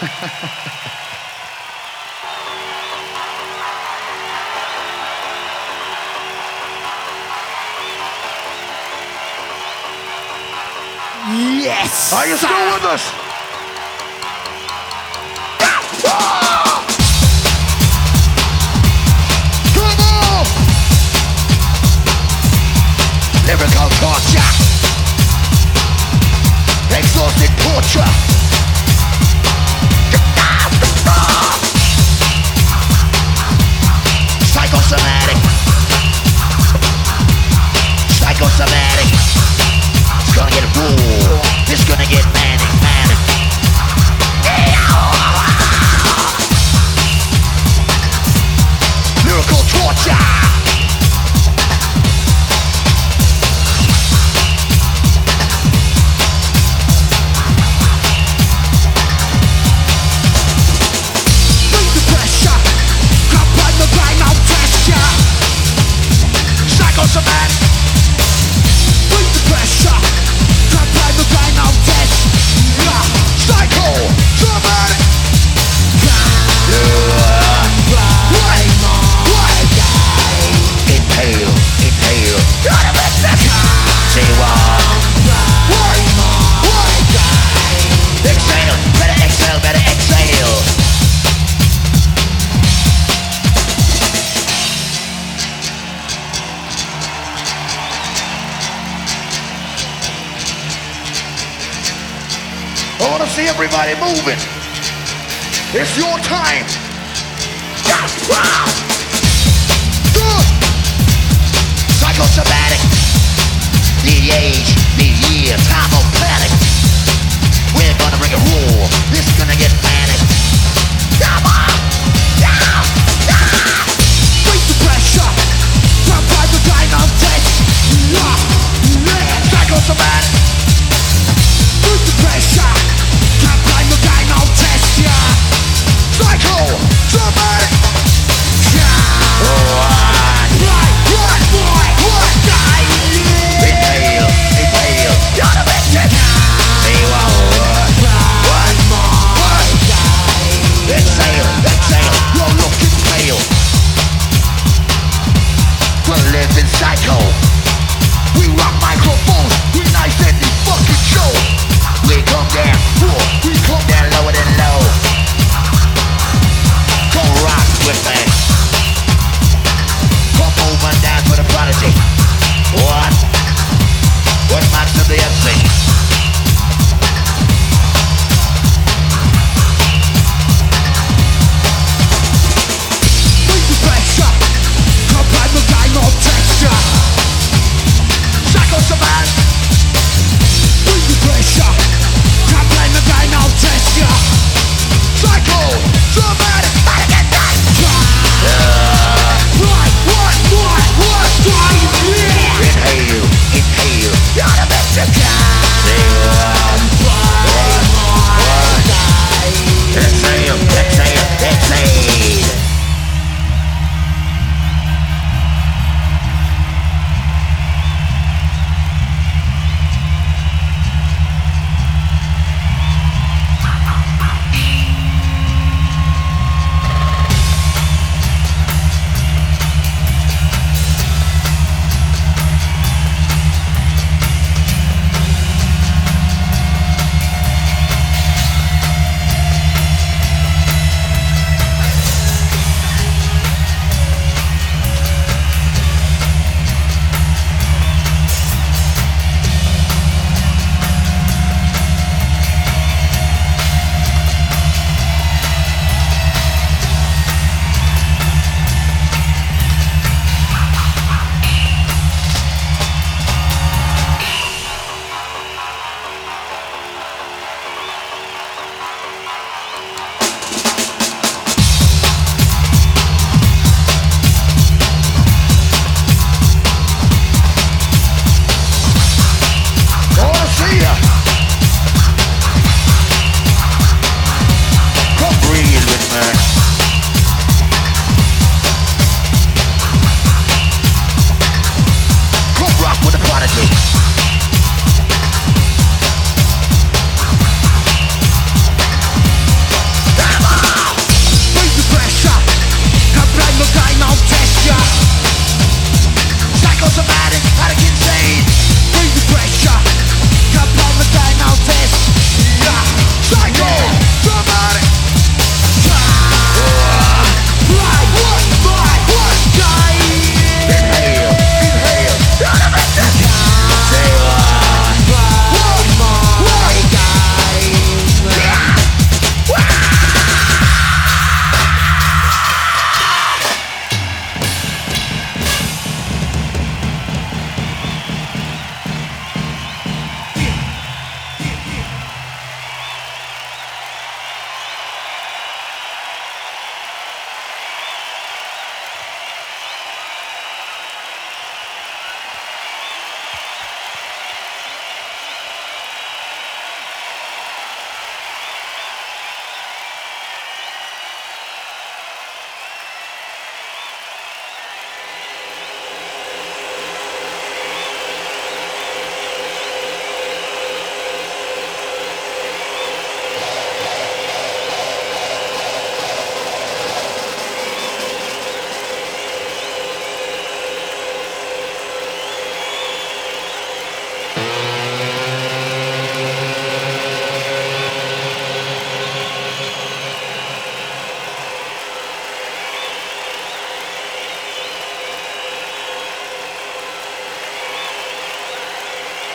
Yes! Are you still with us? Come on! Lyrical torture, exhausted torture. Psychosomatic, psychosomatic. It's gonna get raw. It's gonna get manic, manic. Lyrical torture. Bring the pressure. Apply the grind out pressure. Psychosomatic. Bring the pressure. Apply the grind out pressure. Psychosomatic. Inhale, inhale. Say exhale, better exhale, better exhale. I want to see everybody moving. It's your time. Good. Psychosomatic. The age, the year, time of panic. We're gonna bring it raw. This is gonna